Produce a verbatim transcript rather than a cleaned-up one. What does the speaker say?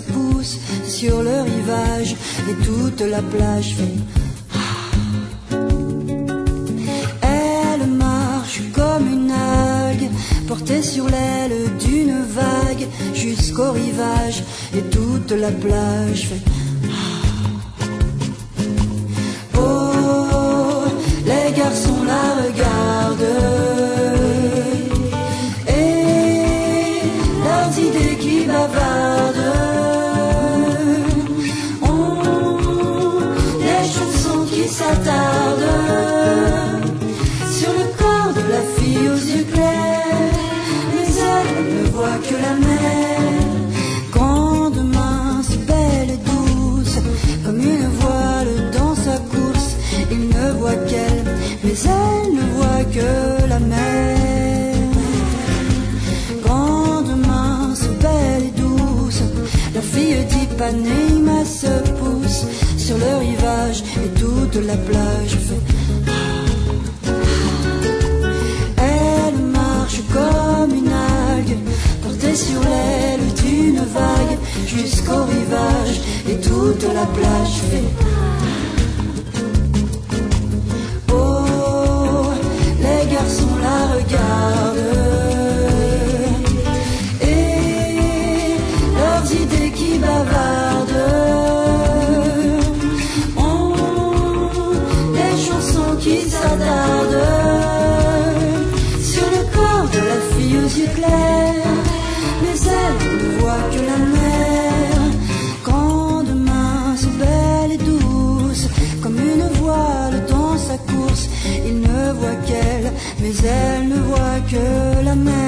pousse sur le rivage et toute la plage fait. Elle marche comme une algue portée sur l'aile d'une vague jusqu'au rivage et toute la plage fait. Oh, les garçons la regardent et leurs idées qui bavardent ont des chansons qui s'attardent sur le corps de la fille aux yeux clairs, mais elle ne voit que la mer, grande, mince, belle et douce, comme une voile dans sa course. Il ne voit qu'elle, mais elle ne voit que la mer. Grande, mince, belle et douce, la fille d'Ipanema se pousse sur le rivage et toute la plage fait. Elle marche comme une algue portée sur l'aile d'une vague jusqu'au rivage et toute la plage fait. Les garçons la regardent et leurs idées qui bavardent ont des chansons qui s'attardent sur le corps de la fille aux yeux clairs, mais elle ne voit que la mer, grande, mince, belle et douce, comme une voile dans sa course. Il ne voit qu'elle, mais elle ne voit que la mer.